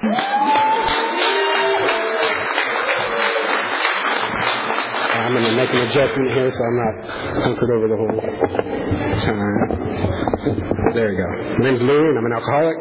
I'm going to make an adjustment here so I'm not hunkered over the whole time. There you go. My name's Lou, and I'm an alcoholic.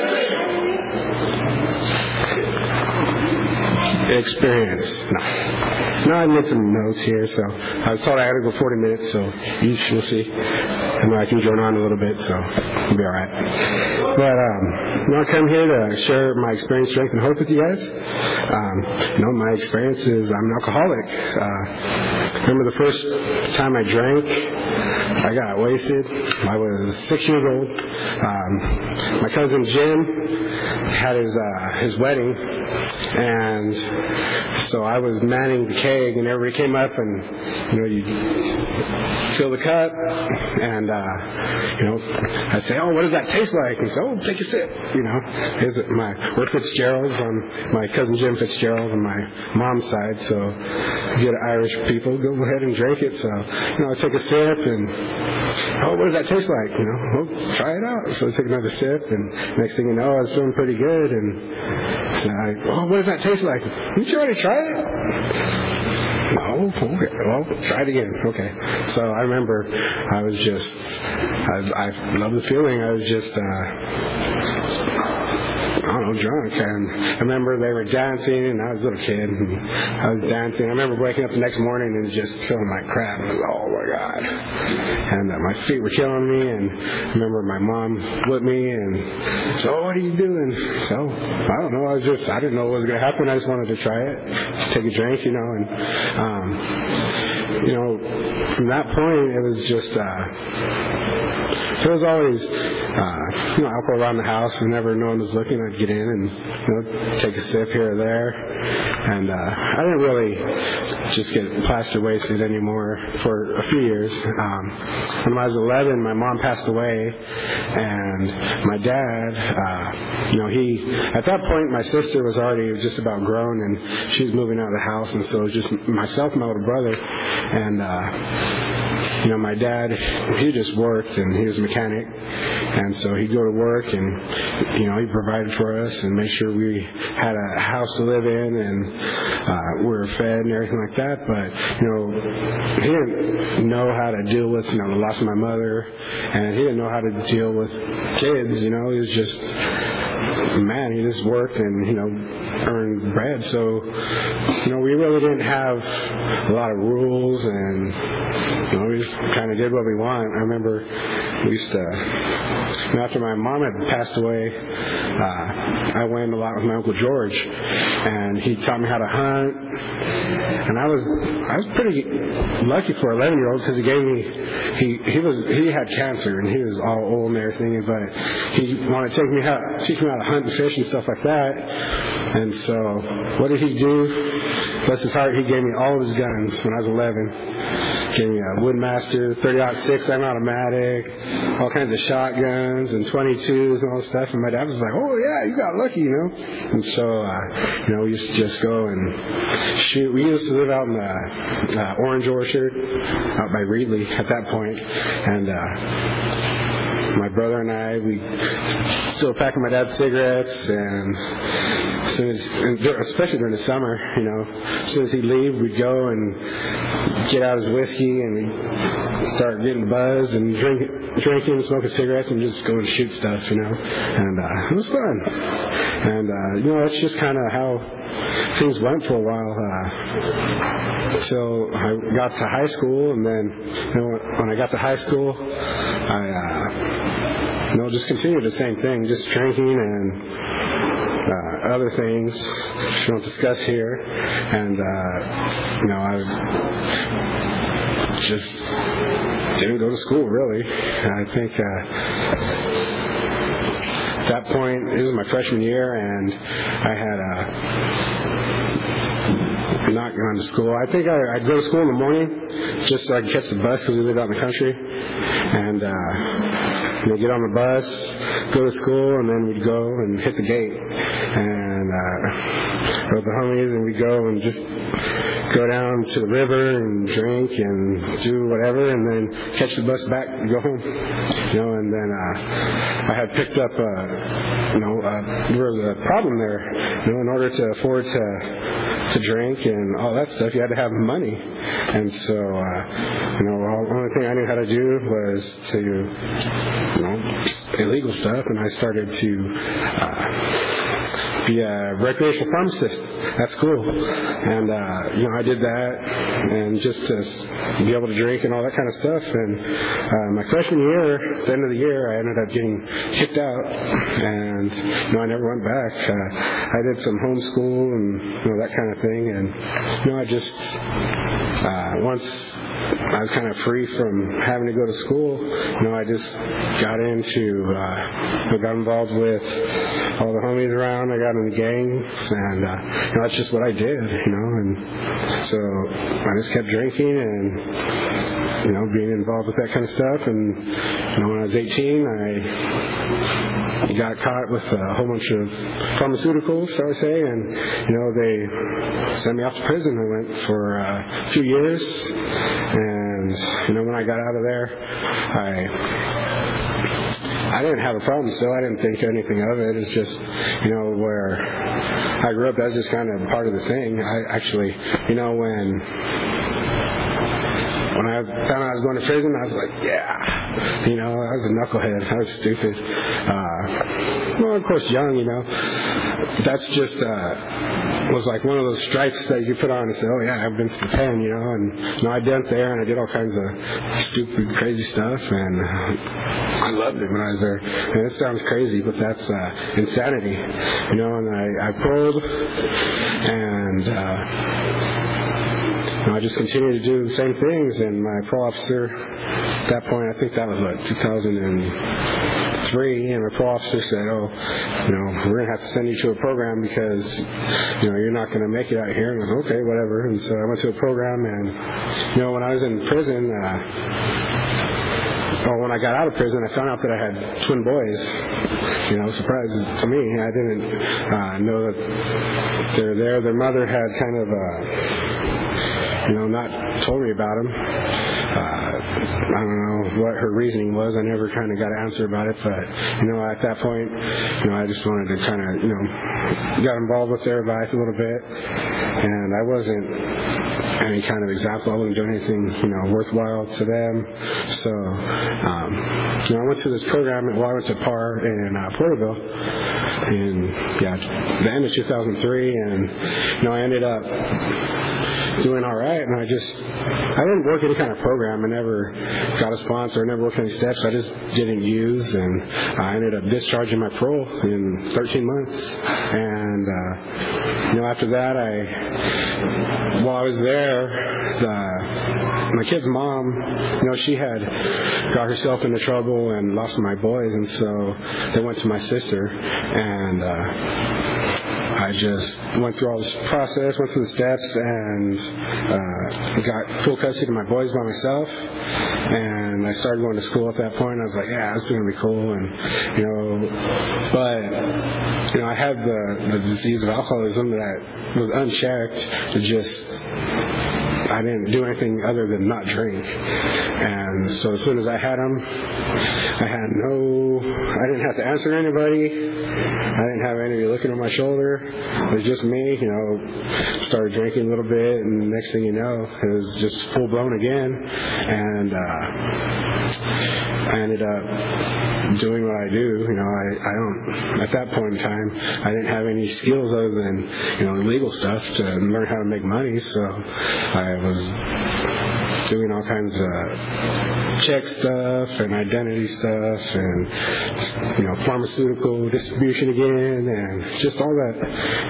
Experience. No, I made some notes here, so I was told I had to go 40 minutes, so you'll see. And I can join on a little bit, so it'll be all right. But I come here to share my experience, strength, and hope with you guys. My experience is I'm an alcoholic. Remember the first time I drank, I got wasted. I was 6 years old. My cousin Jim had his wedding, and so I was manning the keg, and everybody came up, and you fill the cup, and I'd say, "Oh, what does that taste like?" And so, "Oh, take a sip." We're Fitzgeralds. I'm my cousin Jim Fitzgerald on my mom's side, so good Irish people, go ahead and drink it. So I take a sip, and "Oh, what does that taste like?" "Well, try it out." So I take another sip, and next thing you know, I was feeling pretty good, and so "Oh, what does that taste like?" "Didn't you already try it?" "No." "Okay, well, try it again." Okay. So I remember I was just, I love the feeling. I was just, drunk, and I remember they were dancing, and I was a little kid, and I was dancing. I remember waking up the next morning and just feeling like crap, and I was, oh my God, and my feet were killing me, and I remember my mom whipped me, and so, "What are you doing?" So, I don't know, I didn't know what was going to happen. I just wanted to try it, just take a drink, and from that point, it was just, there was always, alcohol around the house. Whenever no one was looking, I'd get in and, take a sip here or there. And I didn't really just get plaster wasted anymore for a few years. When I was 11, my mom passed away, and my dad, at that point, my sister was already just about grown, and she was moving out of the house, and so it was just myself and my older brother. And my dad, he just worked, and he was a mechanic, and so he'd go to work, and he provided for us and made sure we had a house to live in, and we were fed and everything like that. But he didn't know how to deal with the loss of my mother, and he didn't know how to deal with kids. He was just he just worked and earned bread. So we really didn't have a lot of rules, and we just kind of did what we want. I remember we used to, after my mom had passed away, I went a lot with my Uncle George, and he taught me how to hunt. And I was pretty lucky for an 11-year-old, because he gave me, he had cancer, and he was all old and everything, but he wanted to teach me how to hunt and fish and stuff like that. And so what did he do? Bless his heart, he gave me all of his guns when I was 11. Gave me a Woodmaster 30-06 semi-automatic, all kinds of shotguns and 22s and all that stuff. And my dad was like, "Oh yeah, you got lucky, And so, we used to just go and shoot. We used to live out in the orange orchard out by Reedley at that point, and my brother and I, we still packing my dad's cigarettes, and especially during the summer, as soon as he'd leave, we'd go and get out his whiskey, and we'd start getting buzzed and drinking, smoking cigarettes, and just go and shoot stuff, and it was fun. And that's just kind of how things went for a while, until I got to high school. And then when I got to high school, I just continued the same thing, just drinking and other things which we don't discuss here. And I just didn't go to school, really. I think at that point, this was my freshman year, and I had not gone to school. I think I'd go to school in the morning just so I could catch the bus, because we lived out in the country. And get on the bus, go to school, and then we'd go and hit the gate. And with the homies, and we'd go and just go down to the river and drink and do whatever, and then catch the bus back and go home. And then I had picked up, there was a problem there. In order to afford to drink and all that stuff, you had to have money. And so, the only thing I knew how to do was to, illegal stuff, and I started to be a recreational pharmacist at school. And, I did that, and just to be able to drink and all that kind of stuff. And my freshman year, at the end of the year, I ended up getting kicked out, and, I never went back. I did some homeschool and, that kind of thing. And, I just, once I was kind of free from having to go to school, I just got got involved with all the homies around. I got in the gangs, and, that's just what I did, and so I just kept drinking and, being involved with that kind of stuff. And, when I was 18, I got caught with a whole bunch of pharmaceuticals, shall I say, and, they sent me off to prison. I went for a few years, and, when I got out of there, I didn't have a problem still. I didn't think anything of it. It's just, where I grew up, that was just kind of part of the thing. I actually, when I found out I was going to prison, I was like, yeah. I was a knucklehead. I was stupid. Of course, young, That's just, was like one of those stripes that you put on and say, oh, yeah, I've been to the pen, and I went there and I did all kinds of stupid, crazy stuff, and I loved it when I was there. And it sounds crazy, but that's insanity, and I paroled, and I just continued to do the same things. And my parole officer, at that point, I think that was 2003, and my parole officer said, we're going to have to send you to a program because, you're not going to make it out here. And I was okay, whatever. And so I went to a program, and, when I was in prison, when I got out of prison, I found out that I had twin boys. Surprise to me. I didn't know that they're there. Their mother had kind of not told me about them. I don't know what her reasoning was. I never kind of got an answer about it, but, at that point, I just wanted to kind of, got involved with their life a little bit, and I wasn't any kind of example. I wasn't doing anything, worthwhile to them. So, I went to this program, I went to PAR in Porterville in, the end of 2003, and, I ended up doing all right, and I didn't work any kind of program. I never got a sponsor. I never worked any steps. I just didn't use, and I ended up discharging my parole in 13 months. And, after that, while I was there, my kid's mom, she had got herself into trouble and lost my boys, and so they went to my sister, and I just went through all this process, went through the steps, and got full custody of my boys by myself. And I started going to school at that point. I was like, yeah, this is going to be cool. And, but, I had the disease of alcoholism that was unchecked. I didn't do anything other than not drink. And so as soon as I had them, I didn't have to answer to anybody. I didn't have anybody looking on my shoulder. It was just me, started drinking a little bit, and next thing you know, it was just full blown again. And I ended up doing what I do. At that point in time, I didn't have any skills other than, legal stuff to learn how to make money. So I was doing all kinds of check stuff and identity stuff and, pharmaceutical distribution again, and just all that,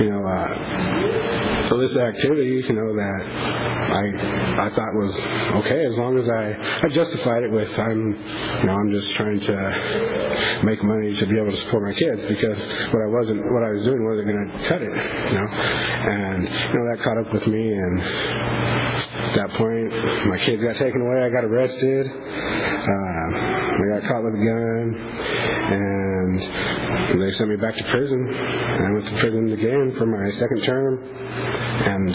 illicit activity, that I thought was okay, as long as I justified it with I'm just trying to make money to be able to support my kids, because what I was doing wasn't going to cut it, and that caught up with me, and At that point, my kids got taken away. I got arrested. I got caught with a gun, and they sent me back to prison. And I went to prison again for my second term. And,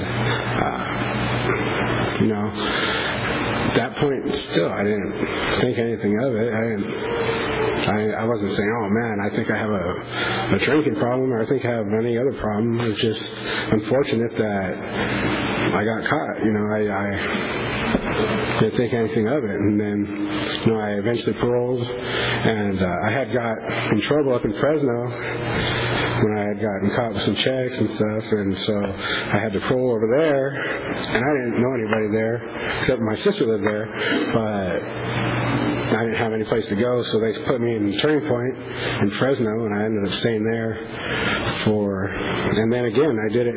at that point, still, I didn't think anything of it. I wasn't saying, oh man, I think I have a drinking problem, or I think I have any other problem. It was just unfortunate that I got caught. I didn't think anything of it. And then, I eventually paroled, and I had got in trouble up in Fresno when I had gotten caught with some checks and stuff, and so I had to parole over there, and I didn't know anybody there, except my sister lived there, but I didn't have any place to go, so they put me in Turning Point in Fresno, and I ended up staying there and then again, I did it,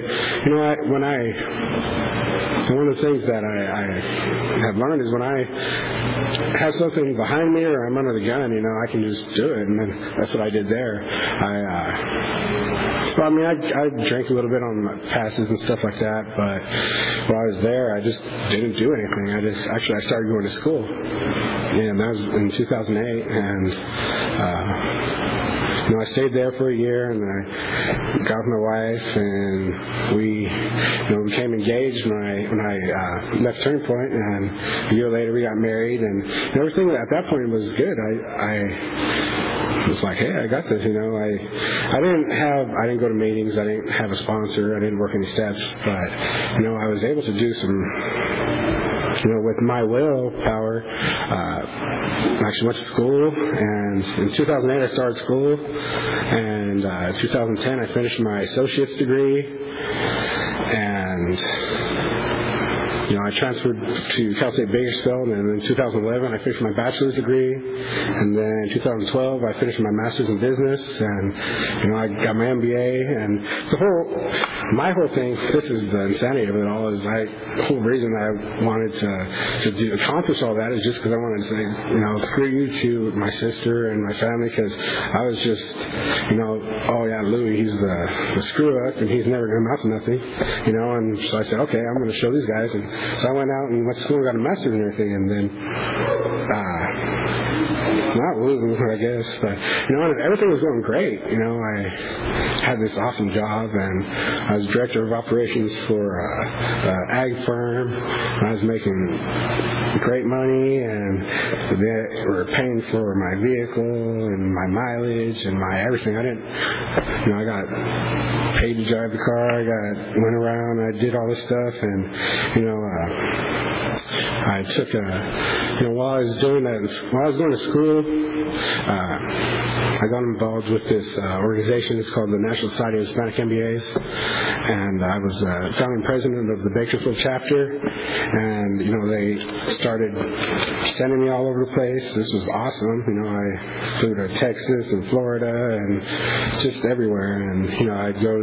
one of the things that I have learned is when I have something behind me or I'm under the gun, I can just do it, and then that's what I did there. I drank a little bit on my passes and stuff like that, but while I was there, I just didn't do anything. I started going to school, and that was in 2008, and I stayed there for a year, and I got with my wife, and we became engaged when I left Turning Point, and a year later we got married, and everything at that point was good. I was like, hey, I got this, I didn't go to meetings, I didn't have a sponsor, I didn't work any steps, but, I was able to do some, with my willpower. I actually went to school, and in 2008 I started school, and 2010 I finished my associate's degree, and I transferred to Cal State Bakersfield, and in 2011 I finished my bachelor's degree, and then in 2012 I finished my master's in business, and I got my MBA, and my whole thing, this is the insanity of it all, is the whole reason I wanted to accomplish all that is just because I wanted to say, screw you to my sister and my family, because I was just, oh yeah, Louis, he's the screw up, and he's never going to amount to nothing, and so I said, okay, I'm going to show these guys, and so I went out and went to school and got a master's and everything, and then, not woo, I guess, but, everything was going great. I had this awesome job, and I was director of operations for an ag firm. I was making great money, and they were paying for my vehicle and my mileage and my everything. I got paid to drive the car. Went around, I did all this stuff, and, I took while I was doing that, while I was going to school, I got involved with this organization. It's called the National Society of Hispanic MBAs, and I was founding president of the Bakersfield chapter, and, they started sending me all over the place. This was awesome. I flew to Texas and Florida and just everywhere, and, I'd go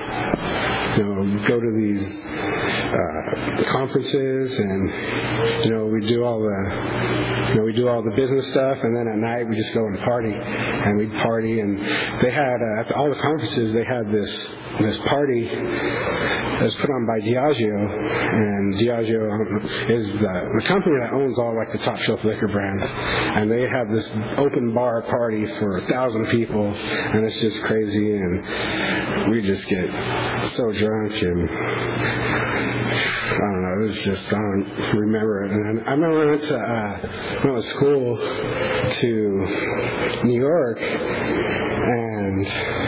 to these conferences, and we do all the business stuff, and then at night we just go and party, and we'd party, and they had at all the conferences they had this party that was put on by Diageo, and Diageo is the company that owns all the top shelf liquor brands, and they have this open bar party for 1,000 people, and it's just crazy, and we just get so drunk, and I don't know, it was just, I don't remember it. And I remember I went to school to New York, and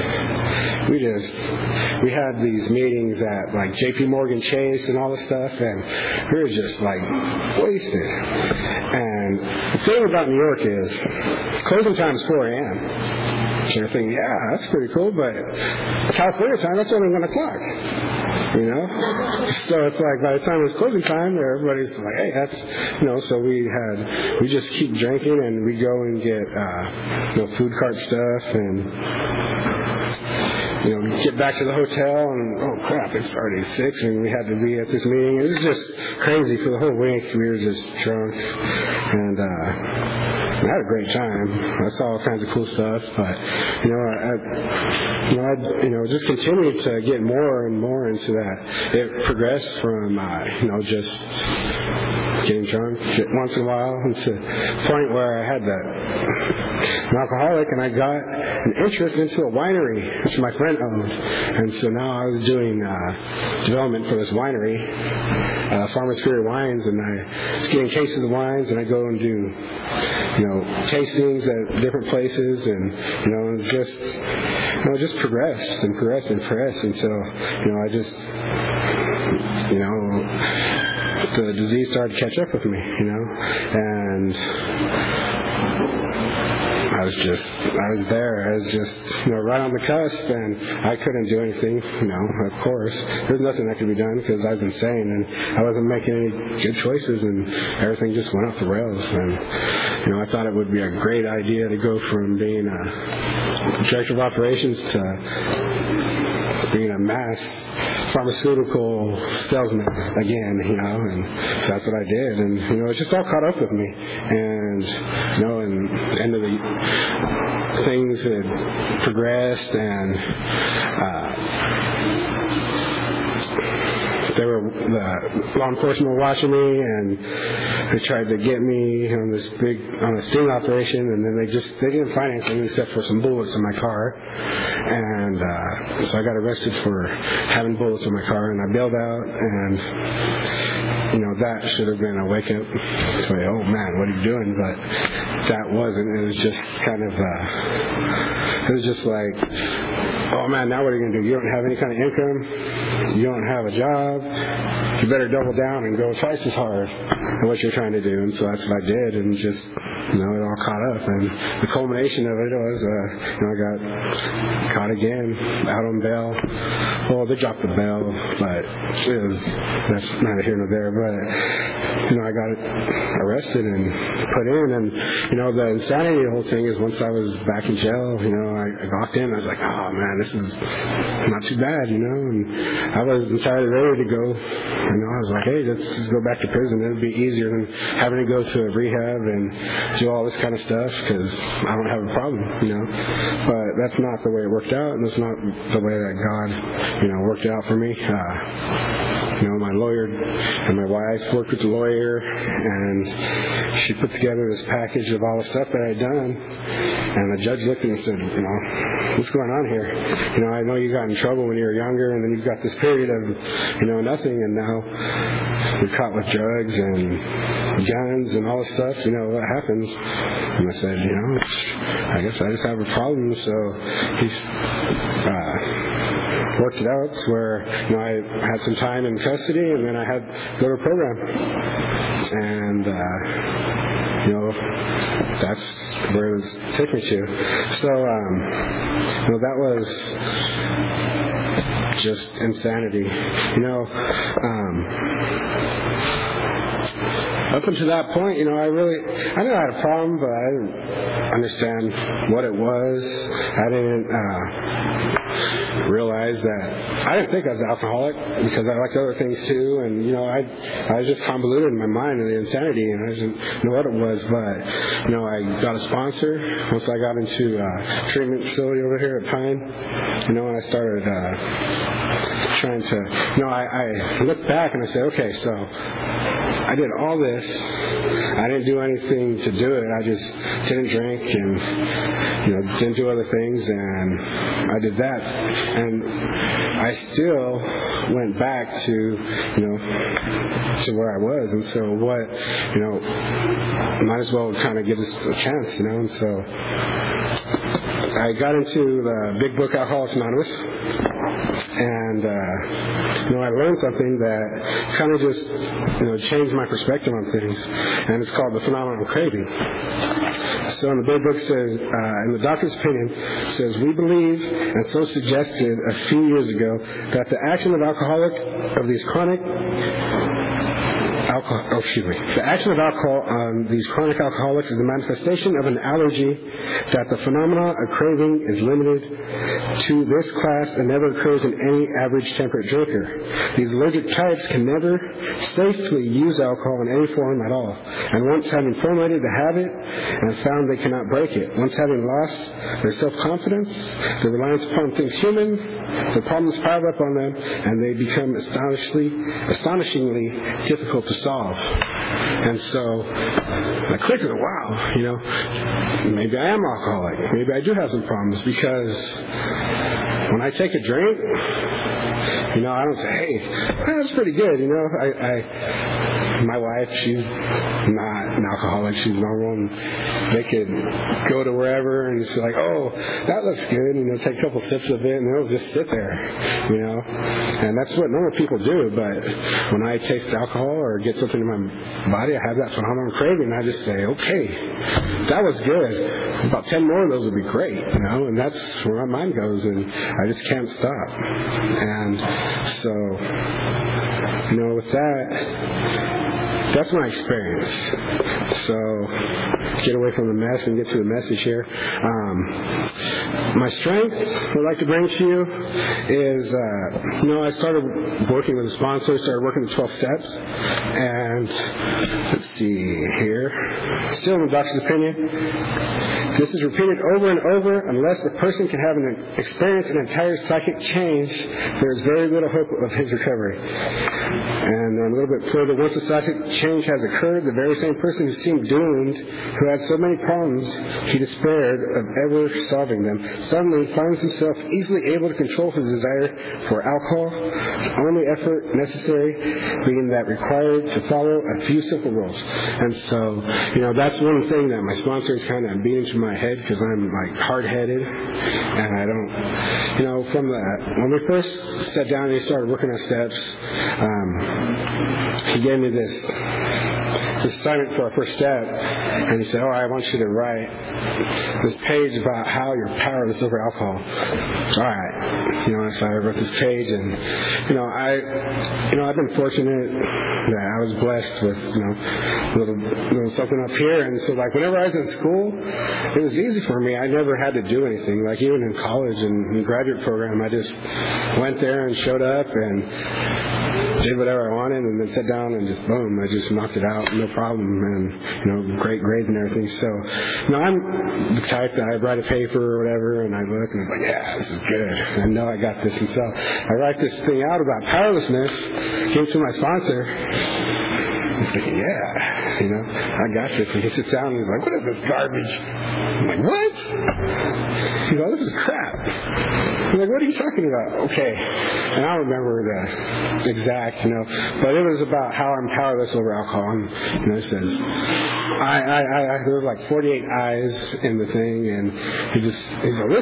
we had these meetings at J.P. Morgan Chase and all this stuff, and we were just wasted. And the thing about New York is closing time is 4 a.m. So you're thinking, yeah, that's pretty cool, but California time, that's only 1 o'clock. So it's by the time it was closing time, everybody's hey, that's, so we just keep drinking, and we go and get, food cart stuff, and, get back to the hotel, and, oh crap, it's already 6, and we had to be at this meeting. It was just crazy for the whole week. We were just drunk, and, had a great time. I saw all kinds of cool stuff, but I just continued to get more and more into that. It progressed from just getting drunk once in a while to the point where I had an alcoholic, and I got an interest into a winery, which my friend owned. And so now I was doing development for this winery, Farmers Superior Wines, and I was getting cases of wines, and I go and do, tastings at different places, and it just progressed and progressed and progressed until, I just, the disease started to catch up with me, and I was there. I was just, right on the cusp, and I couldn't do anything, of course. There's nothing that could be done because I was insane, and I wasn't making any good choices, and everything just went off the rails. And, I thought it would be a great idea to go from being a director of operations to being a mass pharmaceutical salesman again, and so that's what I did, and it just all caught up with me, and and the end of the things had progressed, and the law enforcement were watching me, and they tried to get me on a sting operation, and then they didn't find anything except for some bullets in my car, and so I got arrested for having bullets in my car, and I bailed out, and that should have been a wake up to say, oh man, what are you doing? But that wasn't. It was just kind of it was just like, oh man, now what are you going to do? You don't have any kind of income, you don't have a job, you better double down and go twice as hard at what you're trying to do. And so that's what I did, and just it all caught up, and the culmination of it was I got caught again, out on bail. Well, they dropped the bail, but that's neither here nor there. But I got arrested and put in, and the insanity of the whole thing is once I was back in jail, I walked in, I was like, oh man, this is not too bad, and I was entirely ready to go. I was like, hey, let's just go back to prison. It'll be easier than having to go to a rehab and do all this kind of stuff because I don't have a problem, But that's not the way it worked out, and that's not the way that God, worked it out for me. My lawyer and my wife worked with the lawyer, and she put together this package of all the stuff that I'd done, and the judge looked at me and said, what's going on here? I know you got in trouble when you were younger, and then you've got this period of, nothing, and now you're caught with drugs and guns and all this stuff, what happens? And I said, I guess I just have a problem. So he's worked it out where I had some time in custody, and then I had to go to a program, and that's where it was taking me to. So that was just insanity. Up until that point, I knew I had a problem, but I didn't understand what it was. I didn't realize that I didn't think I was an alcoholic because I liked other things too, and I was just convoluted in my mind and the insanity, and I didn't know what it was. But I got a sponsor once I got into a treatment facility over here at Pine, and I started trying to, I looked back and I said, okay, so I did all this. I didn't do anything to do it. I just didn't drink and, didn't do other things, and I did that. And I still went back to, to where I was. And so what, might as well kind of give us a chance, and so I got into the Big Book Alcoholics Anonymous, and I learned something that kind of just changed my perspective on things, and it's called the phenomenon of craving. So in the Big Book says, in the doctor's opinion, it says, we believe, and so suggested a few years ago, that the action of these chronic The action of alcohol on these chronic alcoholics is a manifestation of an allergy that the phenomena of craving is limited to this class and never occurs in any average temperate drinker. These allergic types can never safely use alcohol in any form at all, and once having formulated the habit and found they cannot break it, once having lost their self-confidence, their reliance upon things human, the problems pile up on them, and they become astonishingly difficult to solve. And so I quickly, wow, maybe I am alcoholic. Maybe I do have some problems, because when I take a drink, I don't say, hey, that's pretty good. My wife, she's not an alcoholic. She's normal, and they could go to wherever and she's like, oh, that looks good, take a couple sips of it, and they'll just sit there, and that's what normal people do. But when I taste alcohol or get something in my body, I have that phenomenal craving, and I just say, okay, that was good. About 10 more of those would be great, and that's where my mind goes, and I just can't stop. And so, with that's my experience. So, get away from the mess and get to the message here. My strength I'd like to bring to you is, I started working with a sponsor, started working the 12 steps, and let's see here. Still in the doctor's opinion, this is repeated over and over. Unless the person can experience an entire psychic change, there is very little hope of his recovery. And then a little bit further, once the psychic change has occurred, the very same person who seemed doomed, who had so many problems he despaired of ever solving them, suddenly finds himself easily able to control his desire for alcohol, the only effort necessary being that required to follow a few simple rules. And so, that's one thing that my sponsor is kind of beating to my head, because I'm hard-headed, and I don't, when we first sat down and he started working on steps, he gave me this assignment for our first step, and he said, I want you to write this page about how you're powerless over alcohol. All right. So I wrote this page, and, I've been fortunate that I was blessed with, little something up here, and so, whenever I was in school, it was easy for me. I never had to do anything. Even in college and in the graduate program, I just went there and showed up and did whatever I wanted, and then sat down and just boom, I just knocked it out, no problem, and great grades and everything. So, I'm the type that I write a paper or whatever, and I look and I'm like, yeah, this is good. I know I got this, and so I write this thing out about powerlessness. Came to my sponsor. I'm thinking, I got this. And he sits down and he's like, what is this garbage? I'm like, what? He's like, this is crap. I'm like, what are you talking about? Okay. And I don't remember the exact, but it was about how I'm powerless over alcohol. And, it says, there was 48 I's in the thing, and he's like,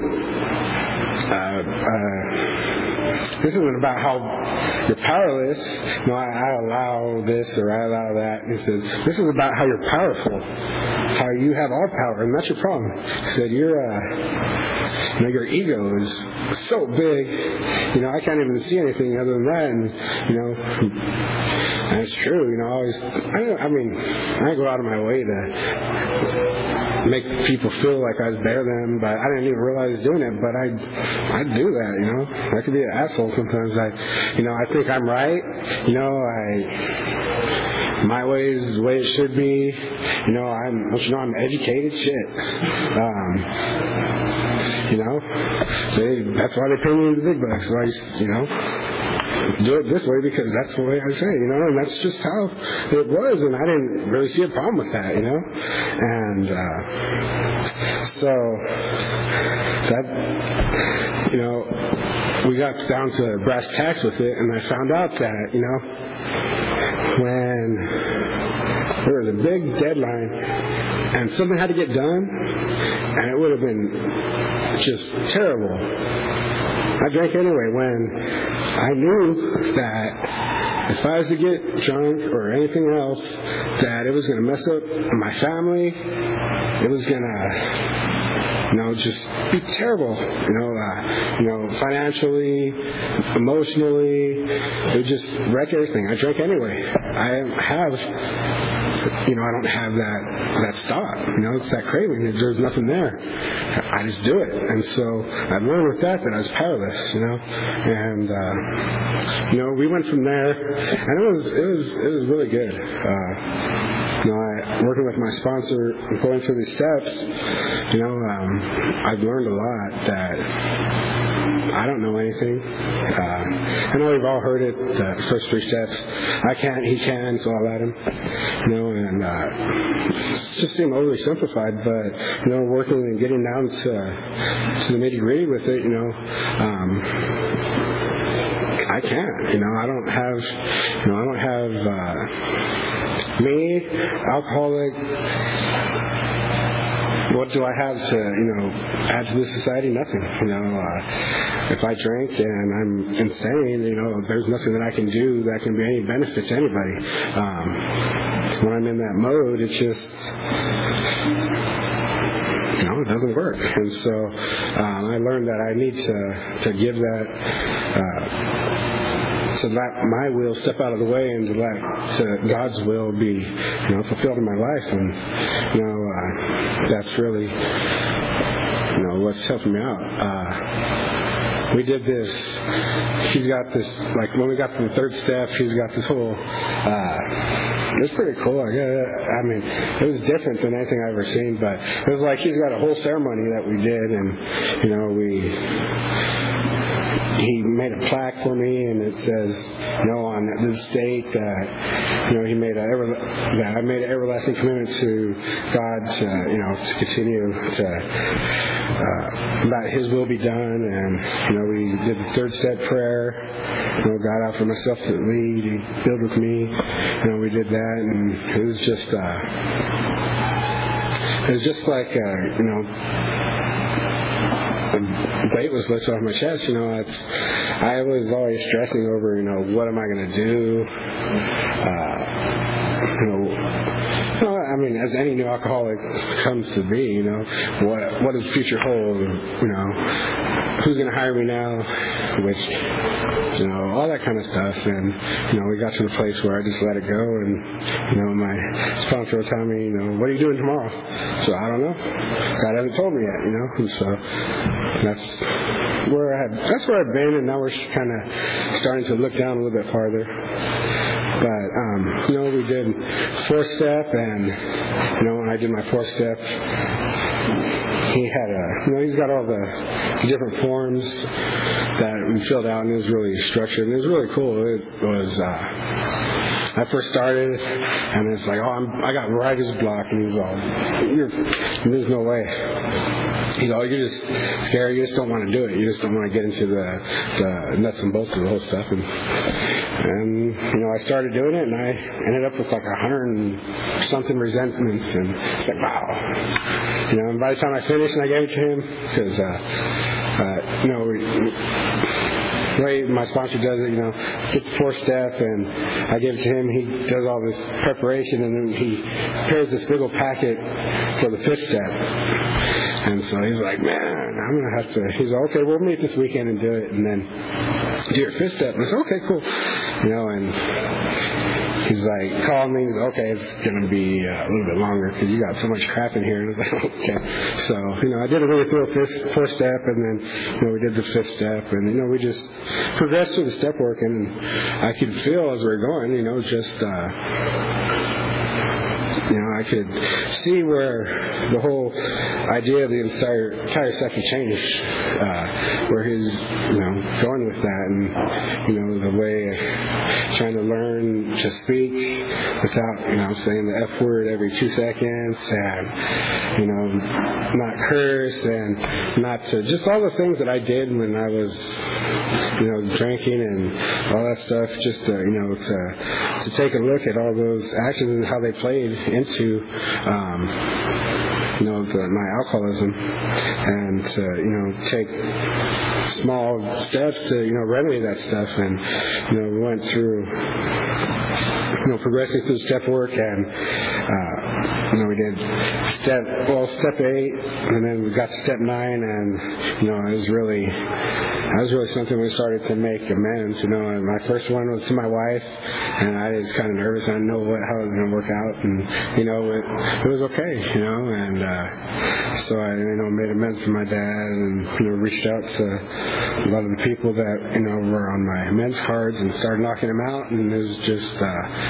this isn't about how you're powerless. No, I allow this or I allow that. He said, this is about how you're powerful, how you have all power, and that's your problem. He said, your ego is so big, I can't even see anything other than that, and it's true, I go out of my way to make people feel like I was better than them, but I didn't even realize I was doing it, but I do that, I could be an asshole sometimes. I think I'm right, my way is the way it should be, I'm educated, shit. That's why they pay me the big bucks, do it this way because that's the way I say, and that's just how it was, and I didn't really see a problem with that, and so that, we got down to brass tacks with it, and I found out that, when there was a big deadline and something had to get done, and it would have been just terrible, I drank anyway when I knew that if I was to get drunk or anything else, that it was going to mess up my family. It was going to just be terrible, financially, emotionally. It would just wreck everything. I drank anyway. I don't have that stop. It's that craving. There's nothing there. I just do it. And so I learned with that I was powerless, and we went from there, and it was really good. Working with my sponsor, going through these steps, I've learned a lot that I don't know anything. I know we've all heard it, the first 3 steps. I can't, he can, so I'll let him. And it just seemed overly simplified, but, working and getting down to the nitty-gritty with it, I can't. I don't have me, alcoholic. What do I have to, add to this society? Nothing. If I drink and I'm insane, there's nothing that I can do that can be any benefit to anybody. When I'm in that mode, it's just, it doesn't work. And so I learned that I need to give that. To let my will step out of the way and to let God's will be, fulfilled in my life, and that's really, what's helping me out. We did this. He's got this, like when we got to the 3rd step, he's got this whole. It was pretty cool. It was different than anything I've ever seen, but it was like he's got a whole ceremony that we did, and he made a plaque for me, and it says, on this date that, he made that I made an everlasting commitment to God to, to continue to, that His will be done, and, we did the 3rd step prayer, God out for myself to lead, He build with me, we did that, and it was just like, the weight was lifted off my chest. I was always stressing over, what am I going to do? As any new alcoholic comes to be, what does the future hold? Who's going to hire me now? Which, all that kind of stuff. And, we got to the place where I just let it go. And, my sponsor was telling me, what are you doing tomorrow? So I don't know. God hasn't told me yet, And so that's where I've been. And now we're kind of starting to look down a little bit farther. But, we did 4th step, and, when I did my 4th step, he had he's got all the different forms that we filled out, and it was really structured, and it was really cool. It was, I first started, and it's like, I got writer's block, and he's all, there's no way. You're just scared. You just don't want to do it. You just don't want to get into the nuts and bolts of the whole stuff. And I started doing it, and I ended up with like 100-something resentments, and it's like, wow. And by the time I finished and I gave it to him, because the way my sponsor does it, get the 4th step, and I give it to him. He does all this preparation, and then he prepares this big old packet for the 5th step. And so he's like, man, I'm going to have to, he's like, okay, we'll meet this weekend and do it, and then do your 5th step. And I said, okay, cool. And he's like, calling me, he's like, okay, it's going to be a little bit longer because you got so much crap in here. And I was like, okay. So, I didn't really feel 4th step, and then, we did the 5th step, and, we just progressed through the step work, and I could feel as we were going, just, I could see where the whole idea of the entire second changed, where he's, going with that, and, the way trying to learn to speak without, saying the F word every 2 seconds, and, not curse, and not to, just all the things that I did when I was, drinking and all that stuff, just to, to take a look at all those actions and how they played into my alcoholism, and to take small steps to remedy that stuff. And we went through progressing through step work, and we did step 8, and then we got to step 9, and it was really something we started to make amends. And my first one was to my wife, and I was kind of nervous. I didn't know how it was going to work out, and it was okay. And so I made amends to my dad, and reached out to a lot of the people that were on my amends cards and started knocking them out, and it was just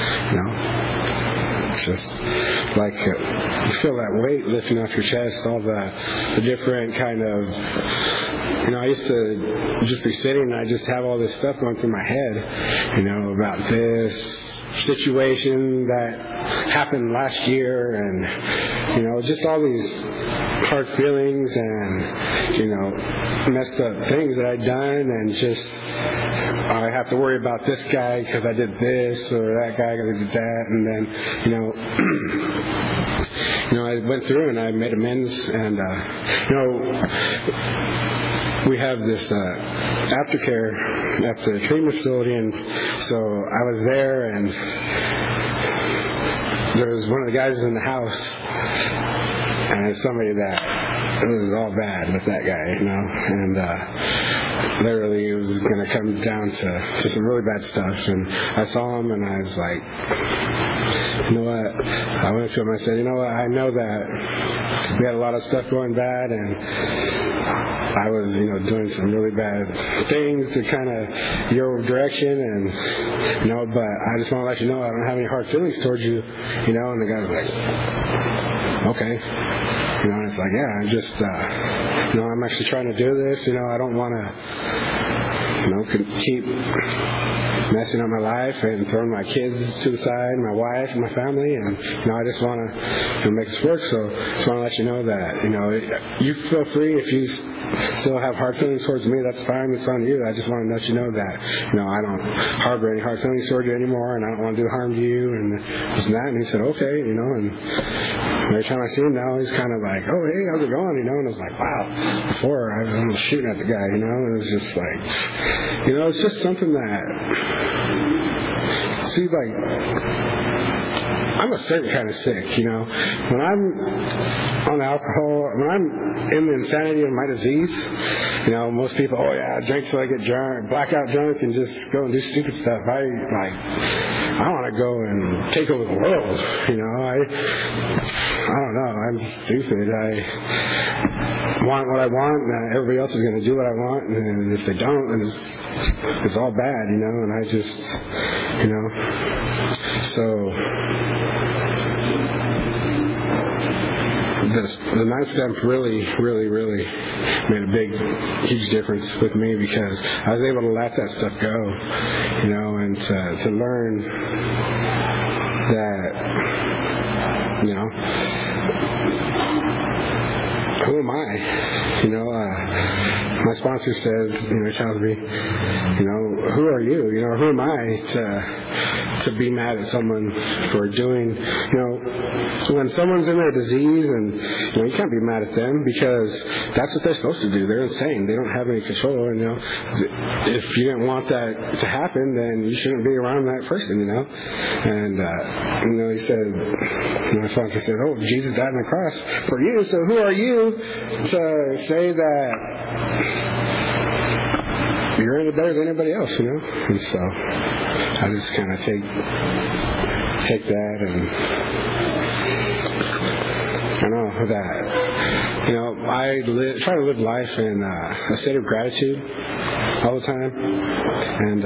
just like you feel that weight lifting off your chest, all the different kind of I used to just be sitting and I just have all this stuff going through my head, about this situation that happened last year, and just all these hard feelings and messed up things that I'd done, and just I have to worry about this guy because I did this, or that guy because I did that, and then I went through and I made amends, and we have this aftercare at the treatment facility, and so I was there, and there was one of the guys in the house, and somebody that it was all bad with that guy, and literally it was going to come down to some really bad stuff. And I saw him, and I was like, you know what? I went to him and I said, you know what? I know that we had a lot of stuff going bad, and I was, doing some really bad things to kind of your direction, and but I just want to let you know I don't have any hard feelings towards you, And the guy was like, okay. And it's like, yeah, I'm just, I'm actually trying to do this. I don't want to, keep messing up my life and throwing my kids to the side, my wife and my family, and I just want to make this work. So I just want to let you know that you feel free if you still have hard feelings towards me. That's fine. It's on you. I just want to let you know that I don't harbor any hard feelings towards you anymore, and I don't want to do harm to you, and this and that. And he said, okay, and every time I see him now, he's kind of like, oh, hey, how's it going? And I was like, wow. Before I was almost shooting at the guy, and it was just like, it's just something that. See, like, I'm a certain kind of sick, When I'm on alcohol, when I'm in the insanity of my disease, most people, oh yeah, I drink till I get drunk, blackout drunk, and just go and do stupid stuff. I want to go and take over the world, I don't know, I'm stupid. I want what I want, and everybody else is going to do what I want, and if they don't, then it's all bad, and I just, so the 9th step really, really, really made a huge difference with me, because I was able to let that stuff go, and to learn that, who am I? My sponsor says, tells me, who are you? Who am I to be mad at someone for doing, when someone's in their disease, and you can't be mad at them, because that's what they're supposed to do. They're insane. They don't have any control, and if you didn't want that to happen, then you shouldn't be around that person, And he said, my sponsor said, oh, Jesus died on the cross for you, so who are you to say that you're any better than anybody else, And so I just kind of take that, and I know that, I try to live life in a state of gratitude all the time, and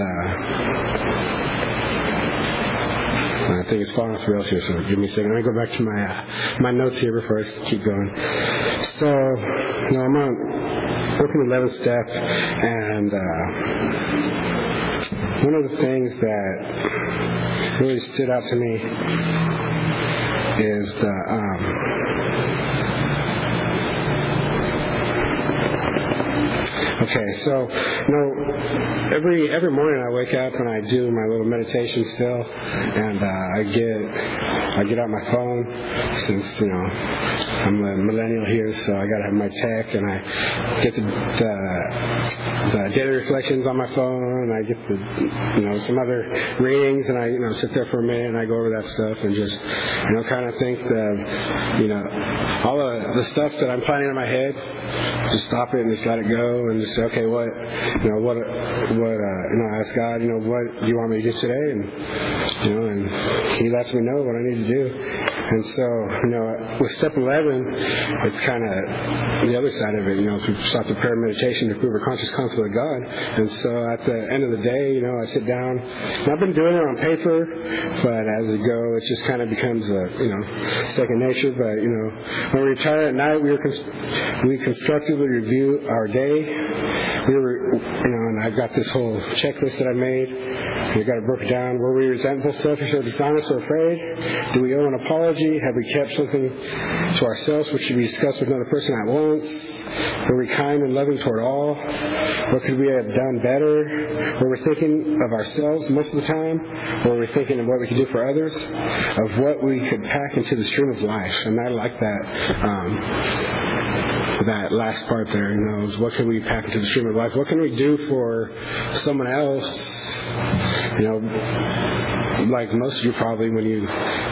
I think it's falling off the rails here, so give me a second. Let me go back to my notes here before I keep going. So, I'm on working 11th step, and one of the things that really stood out to me is of Okay, so every morning I wake up and I do my little meditation still, and I get out my phone since I'm a millennial here, so I gotta have my tech, and I get the daily reflections on my phone, and I get the some other readings, and I sit there for a minute and I go over that stuff and just kind of think all the stuff that I'm planning in my head, just stop it and just let it go and just say, okay, what ask God, what do you want me to do today, and He lets me know what I need to do. And so, with step 11, it's kind of the other side of it, to stop the prayer and meditation to prove a conscious conflict with God. And so at the end of the day, I sit down, and I've been doing it on paper, but as we go, it just kind of becomes second nature. But, when we retire at night, we constructively review our day. And I've got this whole checklist that I made. We've got it broken down. Were we resentful, selfish, or dishonest, or afraid? Do we owe an apology? Have we kept something to ourselves which should be discussed with another person at once? Were we kind and loving toward all? What could we have done better? Were we thinking of ourselves most of the time? Or were we thinking of what we could do for others? Of what we could pack into the stream of life? And I like that last part there, is what can we pack into the stream of life? What can we do for someone else? Like most of you probably, when you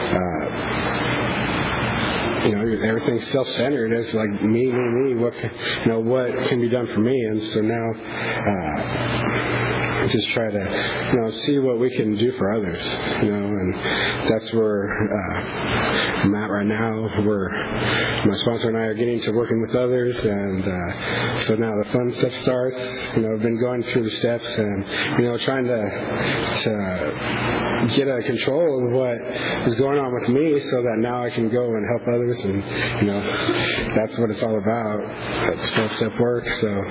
everything's self-centered. It's like me. What can be done for me? And so now, just try to see what we can do for others. And that's where I'm at right now. Where my sponsor and I are getting to working with others, and so now the fun stuff starts. I've been going through the steps and trying to get a control of what is going on with me, so that now I can go and help others, and that's what it's all about. That's 12-step work. So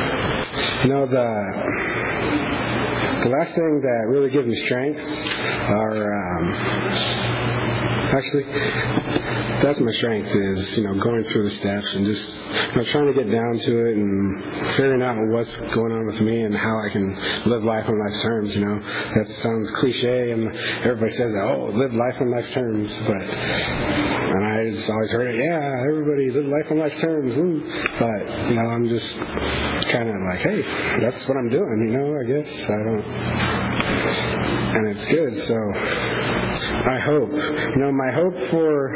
the last thing that really gives me strength are actually, that's my strength, is going through the steps and just trying to get down to it and figuring out what's going on with me and how I can live life on life's terms. That sounds cliche, and everybody says that, live life on life's terms, and I just always heard it, yeah, everybody live life on life's terms, but I'm just kind of like, hey, that's what I'm doing, I guess I don't, and it's good. So I hope, my hope for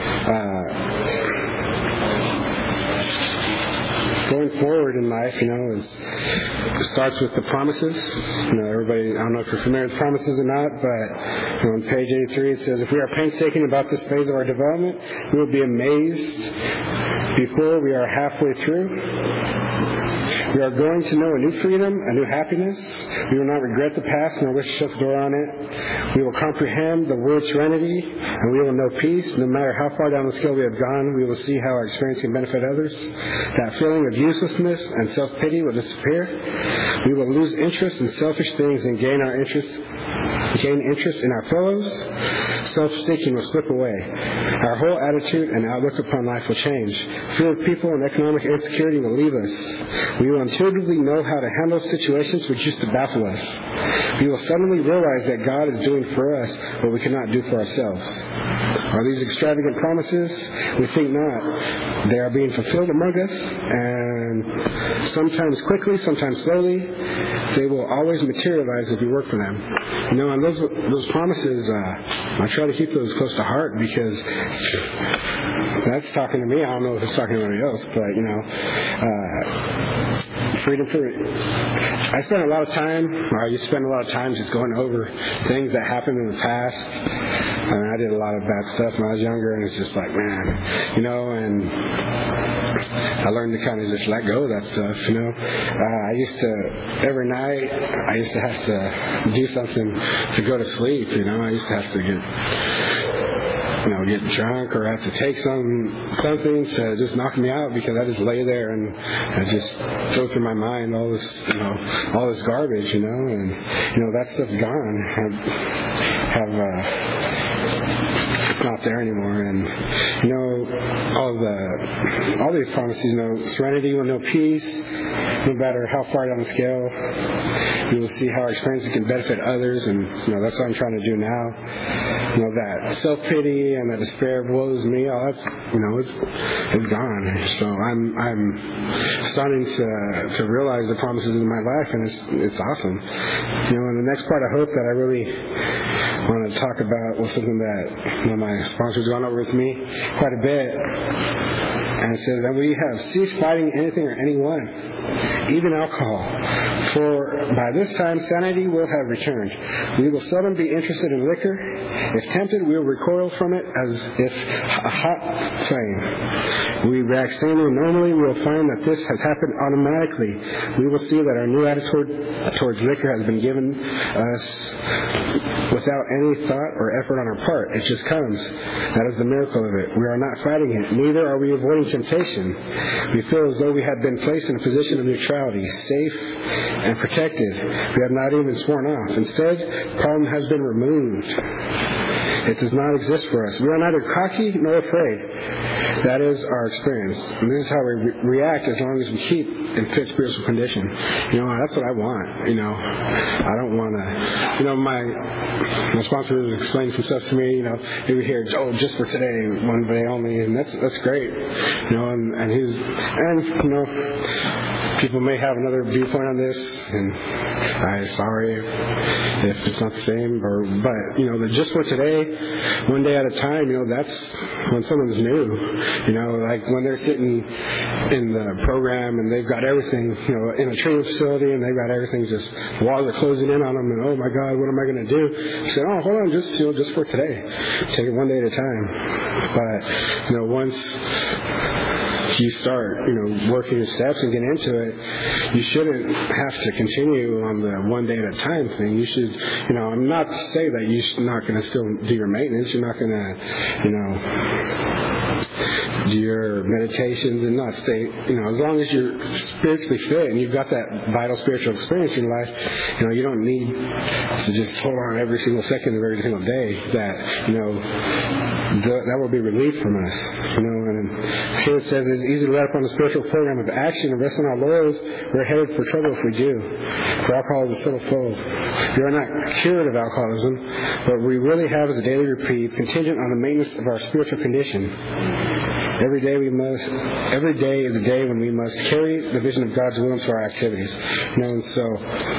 going forward in life, it starts with the promises. Everybody, I don't know if you're familiar with promises or not, but on page 83 it says, if we are painstaking about this phase of our development, we will be amazed before we are halfway through. We are going to know a new freedom, a new happiness. We will not regret the past nor wish to shut the door on it. We will comprehend the word serenity, and we will know peace. No matter how far down the scale we have gone, we will see how our experience can benefit others. That feeling of uselessness and self-pity will disappear. We will lose interest in selfish things and gain interest in our fellows. Self-seeking will slip away. Our whole attitude and outlook upon life will change. Fear of people and economic insecurity will leave us. We will intuitively know how to handle situations which used to baffle us. We will suddenly realize that God is doing for us what we cannot do for ourselves. Are these extravagant promises? We think not. They are being fulfilled among us, and sometimes quickly, sometimes slowly. They will always materialize if we work for them. And those promises, I try to keep those close to heart, because that's talking to me. I don't know if it's talking to anybody else, but freedom for I spend a lot of time, or I used to spend a lot of time just going over things that happened in the past. I did a lot of bad stuff when I was younger, and it's just like, man, and I learned to kind of just let go of that stuff, I used to, every night, I used to have to do something to go to sleep, I used to have to get drunk or have to take something to just knock me out, because I just lay there and I just go through my mind all this garbage, and that stuff's gone. It's not there anymore, and all these promises, serenity, no peace, no matter how far down the scale. We will see how our experiences can benefit others, and that's what I'm trying to do now. That self-pity and that despair of woe is me, all that's it's gone. So I'm starting to realize the promises in my life, and it's awesome. And the next part, I hope that I really want to talk about was something that my sponsor's gone over with me quite a bit. And it says that we have ceased fighting anything or anyone, even alcohol. For by this time sanity will have returned. We will seldom be interested in liquor. If tempted, we will recoil from it as if a hot flame. We react sanely and normally. We will find that this has happened automatically. We will see that our new attitude towards liquor has been given us without any thought or effort on our part. It just comes. That is the miracle of it. We are not fighting it. Neither are we avoiding temptation. We feel as though we have been placed in a position of neutrality, safe and protected. We have not even sworn off. Instead, the problem has been removed. It does not exist for us. We are neither cocky nor afraid. That is our experience. And this is how we react as long as we keep in fit spiritual condition. That's what I want. I don't want to, my sponsor was explaining some stuff to me, we hear, just for today, one day only, and that's great. People may have another viewpoint on this, and I'm sorry if it's not the same, but the just for today, one day at a time, that's when someone's new, like when they're sitting in the program and they've got everything, in a training facility, and they've got everything, just walls are closing in on them, and oh my God, what am I going to do? I said, hold on, just for today, take it one day at a time. But once you start, working your steps and get into it, you shouldn't have to continue on the one day at a time thing. You should, I'm not to say that you're not going to still do your maintenance. You're not going to, do your meditations and not stay, as long as you're spiritually fit and you've got that vital spiritual experience in your life, you don't need to just hold on every single second of every single day. That will be relieved from us, and here it says it's easy to let up on the spiritual program of action and rest on our laurels. We're headed for trouble if we do. For alcohol is a subtle foe. We are not cured of alcoholism, but we really have is a daily reprieve contingent on the maintenance of our spiritual condition. Every day is a day when we must carry the vision of God's will into our activities. And so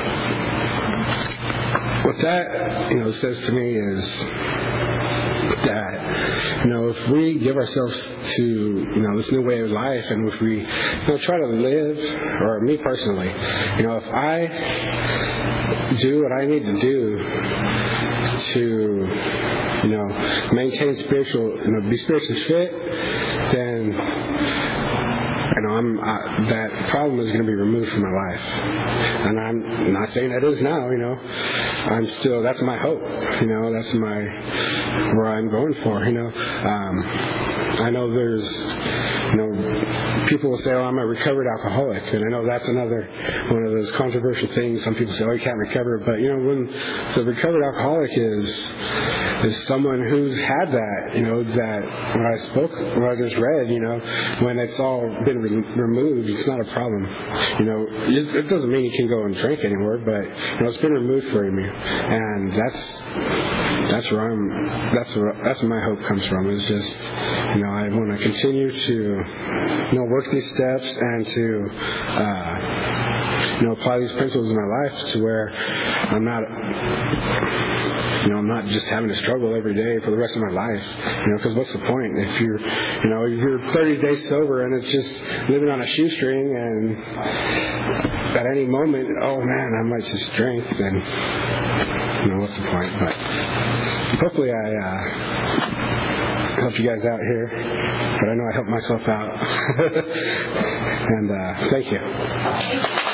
what that, says to me is that, if we give ourselves to, this new way of life, and if we, try to live, or me personally, if I do what I need to do to, maintain spiritual, be spiritually fit, then, that problem is going to be removed from my life. And I'm not saying that is now, I'm still, that's my hope, that's where I'm going for, I know there's, people will say, I'm a recovered alcoholic, and I know that's another one of those controversial things. Some people say, you can't recover, but when the recovered alcoholic is someone who's had that, that what I just read, when it's all been removed, it's not a problem. It doesn't mean you can go and drink anymore, but it's been removed from you, and that's where that's where my hope comes from. Is just, I want to continue to, work these steps and to, apply these principles in my life to where I'm not just having to struggle every day for the rest of my life. Because what's the point if you're 30 days sober and it's just living on a shoestring, and at any moment, oh man, I might just drink, then, what's the point? But hopefully I help you guys out here. But I know I helped myself out. And thank you.